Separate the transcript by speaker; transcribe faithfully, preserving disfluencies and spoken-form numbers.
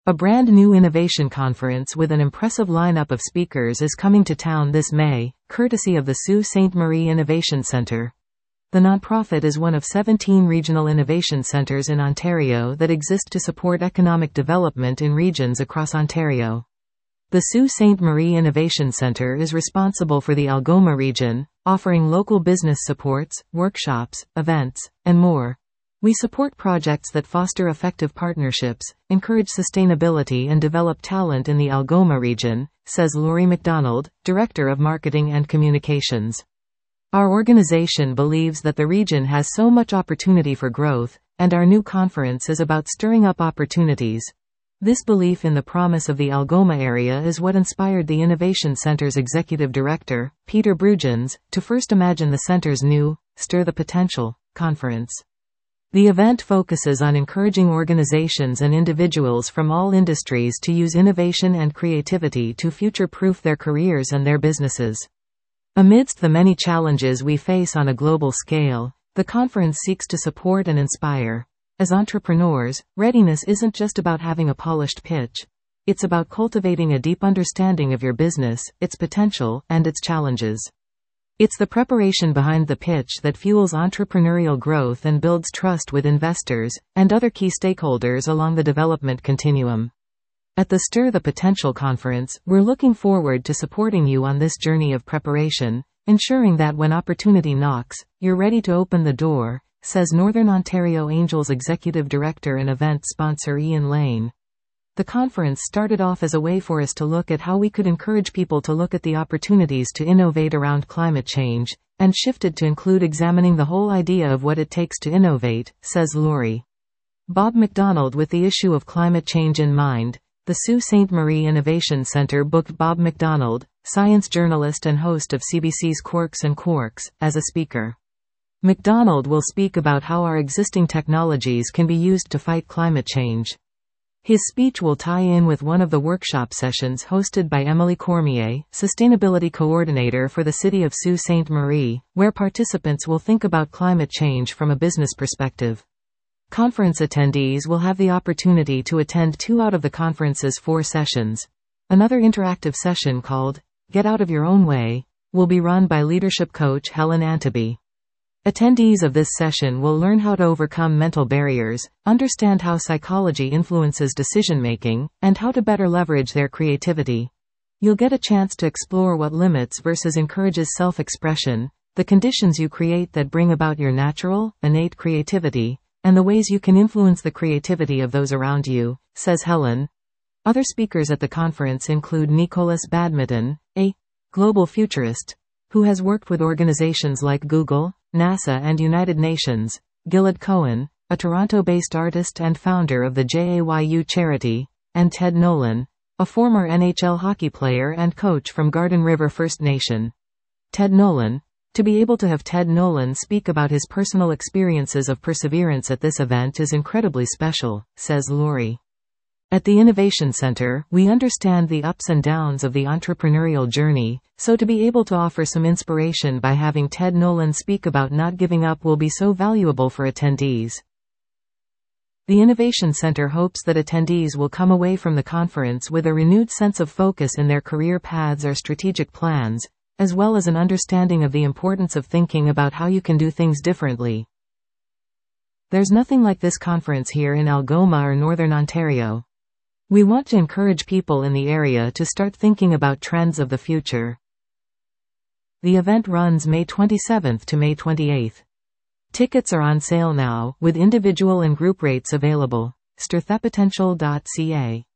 Speaker 1: A brand new innovation conference with an impressive lineup of speakers is coming to town this May, courtesy of the Sault Ste. Marie Innovation Centre. The nonprofit is one of seventeen regional innovation centres in Ontario that exist to support economic development in regions across Ontario. The Sault Ste. Marie Innovation Centre is responsible for the Algoma region, offering local business supports, workshops, events, and more. We support projects that foster effective partnerships, encourage sustainability and develop talent in the Algoma region, says Laurie McDonald, Director of Marketing and Communications. Our organization believes that the region has so much opportunity for growth, and our new conference is about stirring up opportunities. This belief in the promise of the Algoma area is what inspired the Innovation Centre's Executive Director, Peter Brugens, to first imagine the center's new, Stir the Potential, conference. The event focuses on encouraging organizations and individuals from all industries to use innovation and creativity to future-proof their careers and their businesses. Amidst the many challenges we face on a global scale, the conference seeks to support and inspire. As entrepreneurs, readiness isn't just about having a polished pitch. It's about cultivating a deep understanding of your business, its potential, and its challenges. It's the preparation behind the pitch that fuels entrepreneurial growth and builds trust with investors and other key stakeholders along the development continuum. At the Stir the Potential conference, we're looking forward to supporting you on this journey of preparation, ensuring that when opportunity knocks, you're ready to open the door, says Northern Ontario Angels Executive Director and event sponsor Ian Lane. The conference started off as a way for us to look at how we could encourage people to look at the opportunities to innovate around climate change, and shifted to include examining the whole idea of what it takes to innovate, says Laurie. Bob McDonald. With the issue of climate change in mind, the Sault Ste. Marie Innovation Centre booked Bob McDonald, science journalist and host of C B C's Quirks and Quarks, as a speaker. McDonald will speak about how our existing technologies can be used to fight climate change. His speech will tie in with one of the workshop sessions hosted by Emily Cormier, Sustainability Coordinator for the City of Sault Ste. Marie, where participants will think about climate change from a business perspective. Conference attendees will have the opportunity to attend two out of the conference's four sessions. Another interactive session called, Get Out of Your Own Way, will be run by leadership coach Helen Antaby. Attendees of this session will learn how to overcome mental barriers, understand how psychology influences decision-making, and how to better leverage their creativity. You'll get a chance to explore what limits versus encourages self-expression, the conditions you create that bring about your natural, innate creativity, and the ways you can influence the creativity of those around you, says Helen. Other speakers at the conference include Nicolas Badminton, a global futurist, who has worked with organizations like Google, NASA and United Nations, Gilad Cohen, a Toronto-based artist and founder of the J A Y U charity, and Ted Nolan, a former N H L hockey player and coach from Garden River First Nation. Ted Nolan. To be able to have Ted Nolan speak about his personal experiences of perseverance at this event is incredibly special, says Laurie. At the Innovation Centre, we understand the ups and downs of the entrepreneurial journey, so to be able to offer some inspiration by having Ted Nolan speak about not giving up will be so valuable for attendees. The Innovation Centre hopes that attendees will come away from the conference with a renewed sense of focus in their career paths or strategic plans, as well as an understanding of the importance of thinking about how you can do things differently. There's nothing like this conference here in Algoma or Northern Ontario. We want to encourage people in the area to start thinking about trends of the future. The event runs May twenty-seventh to May twenty-eighth. Tickets are on sale now, with individual and group rates available. stir the potential dot c a